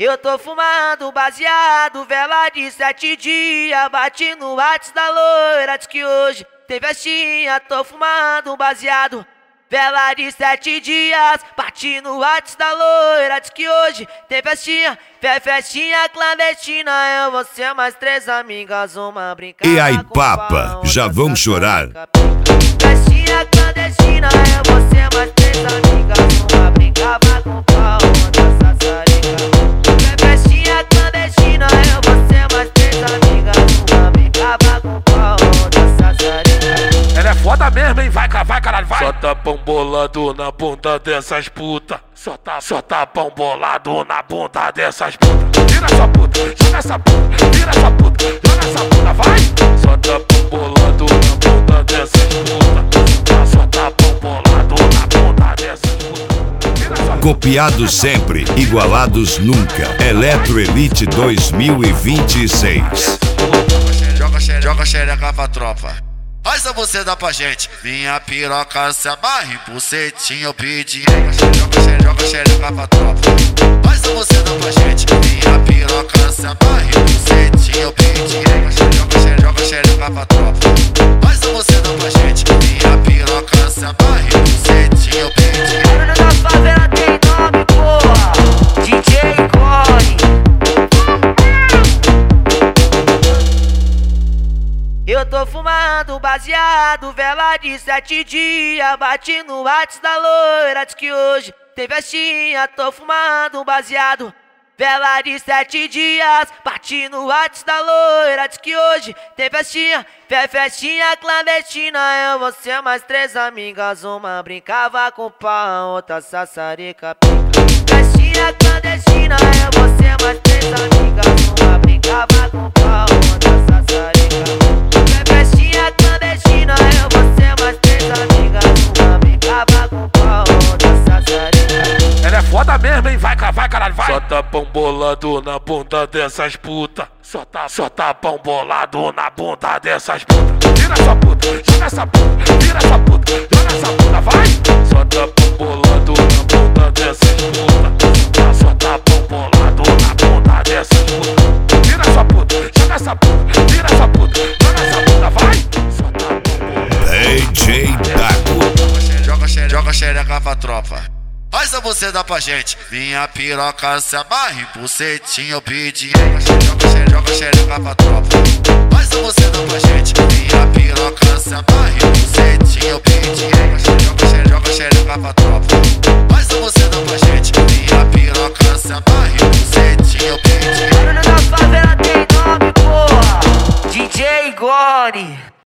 Eu tô fumando baseado, vela de 7 dias. Bati no WhatsApp da loira, diz que hoje tem festinha. Tô fumando baseado, vela de 7 dias. Bati no WhatsApp da loira, diz que hoje tem festinha. Festinha clandestina, eu, você, mais 3 amigas, uma brincadeira. E aí, papa, já vão chorar? Festinha clandestina, eu, você, mais 3 amigas, uma brincava com pau, outra sassarica. Festinha clandestina, eu, você, mais 3 amigas, uma brincava com pau, outra sassarica. Ela é foda mesmo, hein? Vai, caralho, vai! Só tá pão bolado na bunda dessas puta. Só tá pão bolado na bunda dessas puta. Vira essa puta, joga essa puta. Vira essa puta, joga essa puta, vai! Só tá pão bolado na bunda dessas puta. Só tá pão bolado na bunda dessas puta. Vira essa puta. Copiados sempre, igualados nunca. Eletro Elite 2026. Joga xereca pra tropa. Faz a você dá pra gente. Minha piroca se amarre, bucetinho eu pedi. Joga xereca pra tropa. Faz a você dá pra gente. Minha piroca se amarre, bucetinho eu pedi. Joga xereca pra tropa. Faz a você dá pra gente. Minha piroca se amarre, bucetinho eu pedi. Barulho da favela tem nome, porra. DJ Corre. Eu tô fumando baseado, vela de 7 dias. Bati no WhatsApp da loira, diz que hoje tem festinha. Tô fumando baseado, vela de 7 dias. Bati no WhatsApp da loira, diz que hoje tem festinha. Festinha clandestina, eu, você, mais 3 amigas, uma brincava com pau, outra sassarica. Festinha clandestina, eu, você, mais 3 amigas, uma brincava com pau, outra sassarica. Festinha clandestina, eu, você, mais 3 amigas, uma brincava com pau, outra sassarica. Ela é foda mesmo, hein? Vai, caralho, vai! Só tá pão bolado na bunda dessas puta. Só tá pão bolado na bunda dessas puta. Vira essa puta, joga essa puta. Vira essa puta, joga essa puta, vai! Só tá pão bolado na bunda dessas puta. Só tá pão bolado na bunda dessas puta. Vira essa puta, joga essa puta. Vira essa puta, joga essa puta, vai! Só tá pão bolado. DJ Dago. Joga xereca pra tropa. Faz a você dá pra gente. Minha piroca se amarre, bucetinho eu pedi. Joga xereca pra tropa. Faz a você dá pra gente. Minha piroca se amarre, bucetinho eu pedi. Joga xereca pra tropa. Faz a você dá pra gente. Minha piroca se amarre, bucetinho eu pedi. Barulho da favela tem nome, porra. DJ Gore.